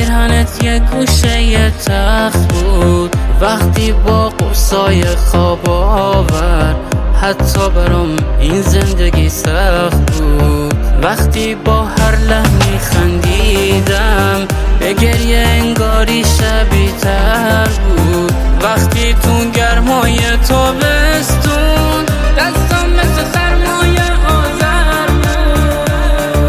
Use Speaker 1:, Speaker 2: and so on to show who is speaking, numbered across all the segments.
Speaker 1: پیرهنت یه گوشه یه تخت بود، وقتی با قرصای خواب آور حتی برام این زندگی سخت بود. وقتی با هر لحنی خندیدم به گریه انگاری شبیه تر بود. وقتی تو گرمای تابستون دستم مثل سرمایه آذر بود.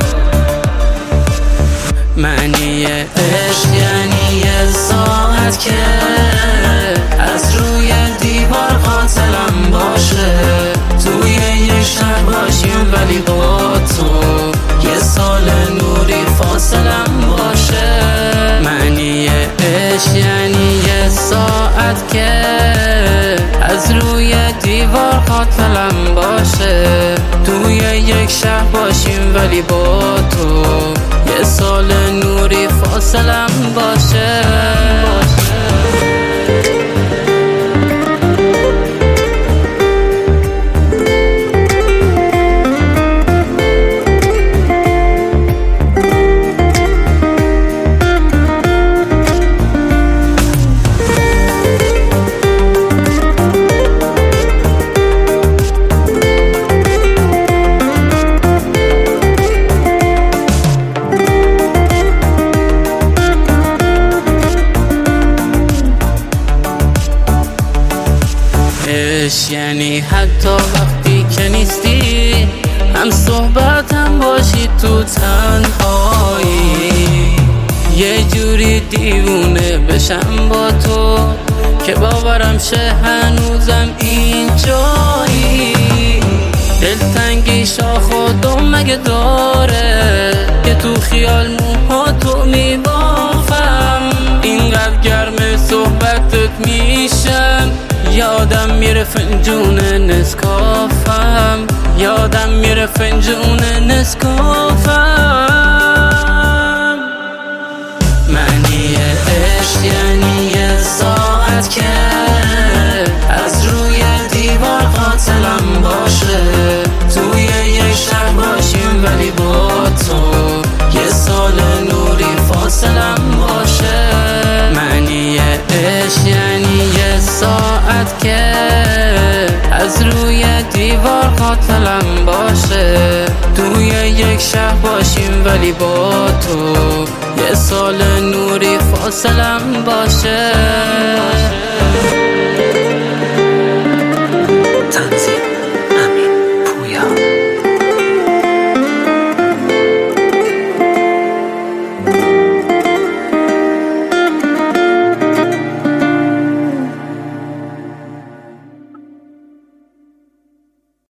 Speaker 1: معنی عشق یعنی یه ساعت که از روی دیوار قاتلم باشه، توی یه شهر باشیم ولی با تو یه سال نوری فاصلم باشه. معنی عشق یعنی یه ساعت که از روی دیوار قاتلم باشه، توی یک شهر باشیم ولی با تو یه سال نوری فاصلم باشه. یعنی حتی وقتی که نیستی هم صحبتم باشی تو تنهایی، یه جوری دیوونه بشم با تو که باورم شه هنوزم اینجایی. دلتنگی شاخ و دم مگه داره که تو خیال موها تو میبافم، اینقدر گرم صحبتت میشم یادم میره فنجون نسکافم، یادم میره فنجون نسکافم. معنی عشق یعنی یه ساعت که از روی دیوار قاتلم باشه، توی یک شهر باشیم ولی با تو یه سال نوری فاصلم باشه. معنی عشق یعنی یه ساعت که از روی دیوار قاتلم باشه، توی یک شهر باشیم ولی با تو یه سال نوری فاصلم باشه.